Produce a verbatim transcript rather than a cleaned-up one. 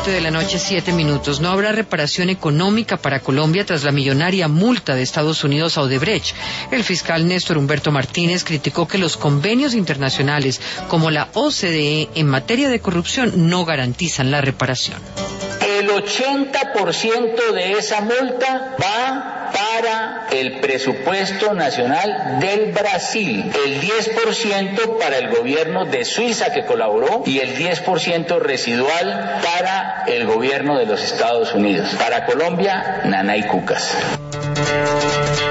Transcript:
siete de la noche, siete minutos. No habrá reparación económica para Colombia tras la millonaria multa de Estados Unidos a Odebrecht. El fiscal Néstor Humberto Martínez criticó que los convenios internacionales como la O C D E en materia de corrupción no garantizan la reparación. El ochenta por ciento de esa multa va para el presupuesto nacional del Brasil, el diez por ciento para el gobierno de Suiza que colaboró y el diez por ciento residual para el gobierno de los Estados Unidos. Para Colombia, nanay cucas.